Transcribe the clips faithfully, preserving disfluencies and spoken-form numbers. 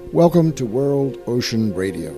Welcome to World Ocean Radio.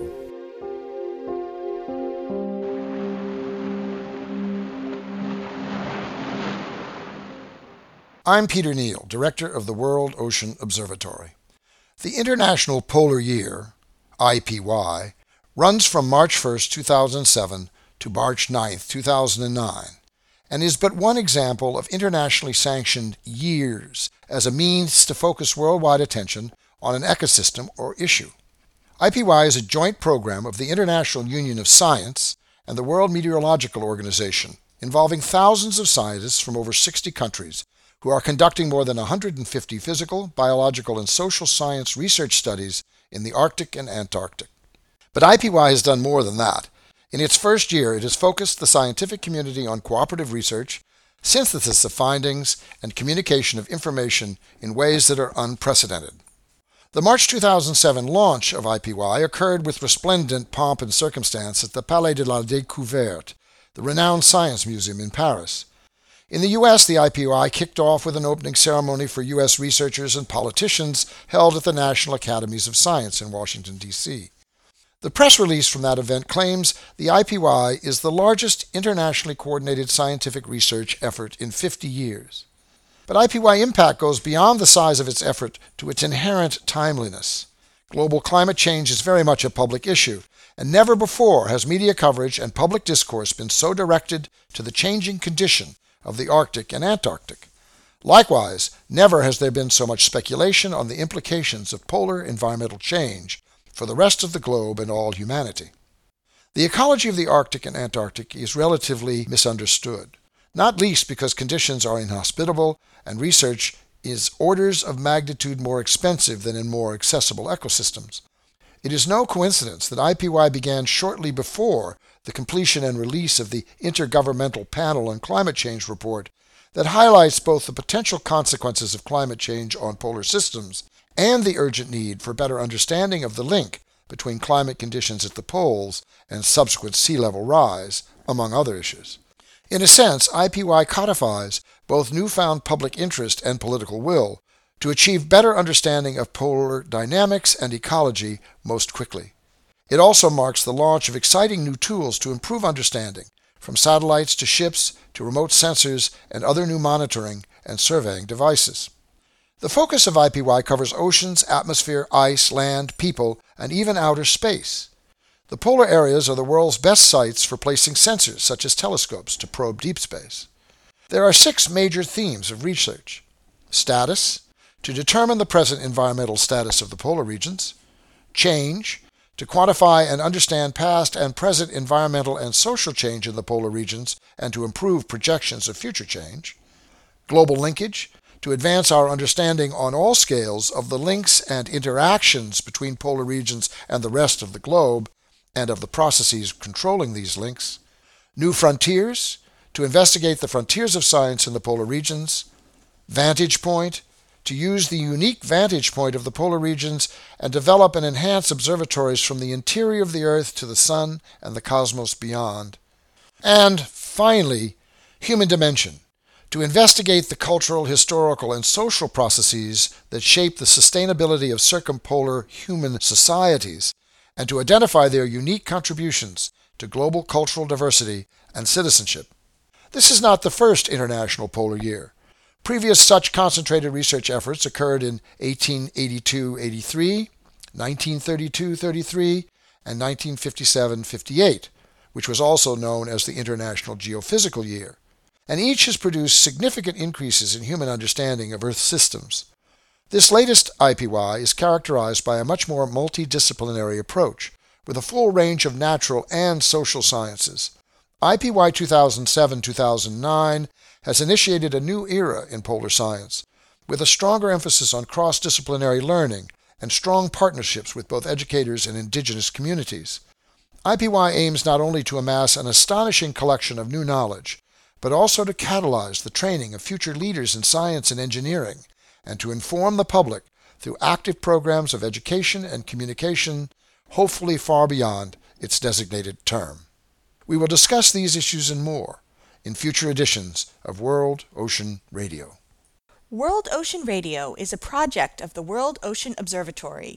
I'm Peter Neal, Director of the World Ocean Observatory. The International Polar Year, I P Y, runs from March first, two thousand seven to March ninth, two thousand nine, and is but one example of internationally sanctioned years as a means to focus worldwide attention on an ecosystem or issue. I P Y is a joint program of the International Union of Science and the World Meteorological Organization, involving thousands of scientists from over sixty countries who are conducting more than one hundred fifty physical, biological, and social science research studies in the Arctic and Antarctic. But I P Y has done more than that. In its first year, it has focused the scientific community on cooperative research, synthesis of findings, and communication of information in ways that are unprecedented. The March two thousand seven launch of I P Y occurred with resplendent pomp and circumstance at the Palais de la Découverte, the renowned science museum in Paris. In the U S, the I P Y kicked off with an opening ceremony for U S researchers and politicians held at the National Academies of Science in Washington, D C The press release from that event claims the I P Y is the largest internationally coordinated scientific research effort in fifty years. But I P Y impact goes beyond the size of its effort to its inherent timeliness. Global climate change is very much a public issue, and never before has media coverage and public discourse been so directed to the changing condition of the Arctic and Antarctic. Likewise, never has there been so much speculation on the implications of polar environmental change for the rest of the globe and all humanity. The ecology of the Arctic and Antarctic is relatively misunderstood, not least because conditions are inhospitable and research is orders of magnitude more expensive than in more accessible ecosystems. It is no coincidence that I P Y began shortly before the completion and release of the Intergovernmental Panel on Climate Change report that highlights both the potential consequences of climate change on polar systems and the urgent need for better understanding of the link between climate conditions at the poles and subsequent sea level rise, among other issues. In a sense, I P Y codifies both newfound public interest and political will to achieve better understanding of polar dynamics and ecology most quickly. It also marks the launch of exciting new tools to improve understanding, from satellites to ships to remote sensors and other new monitoring and surveying devices. The focus of I P Y covers oceans, atmosphere, ice, land, people, and even outer space. The polar areas are the world's best sites for placing sensors, such as telescopes, to probe deep space. There are six major themes of research. Status, to determine the present environmental status of the polar regions. Change, to quantify and understand past and present environmental and social change in the polar regions and to improve projections of future change. Global linkage, to advance our understanding on all scales of the links and interactions between polar regions and the rest of the globe, and of the processes controlling these links. New frontiers, to investigate the frontiers of science in the polar regions. Vantage point, to use the unique vantage point of the polar regions and develop and enhance observatories from the interior of the Earth to the Sun and the cosmos beyond. And, finally, human dimension, to investigate the cultural, historical, and social processes that shape the sustainability of circumpolar human societies, and to identify their unique contributions to global cultural diversity and citizenship. This is not the first International Polar Year. Previous such concentrated research efforts occurred in eighteen eighty-two eighty-three, nineteen thirty-two thirty-three, and nineteen fifty-seven fifty-eight, which was also known as the International Geophysical Year, and each has produced significant increases in human understanding of Earth systems. This latest I P Y is characterized by a much more multidisciplinary approach, with a full range of natural and social sciences. I P Y two thousand seven to two thousand nine has initiated a new era in polar science, with a stronger emphasis on cross-disciplinary learning and strong partnerships with both educators and indigenous communities. I P Y aims not only to amass an astonishing collection of new knowledge, but also to catalyze the training of future leaders in science and engineering, and to inform the public through active programs of education and communication, hopefully far beyond its designated term. We will discuss these issues and more in future editions of World Ocean Radio. World Ocean Radio is a project of the World Ocean Observatory.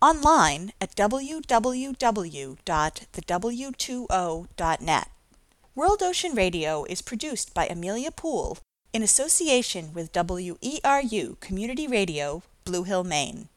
online at w w w dot the w two o dot net. World Ocean Radio is produced by Amelia Poole in association with W E R U Community Radio, Blue Hill, Maine.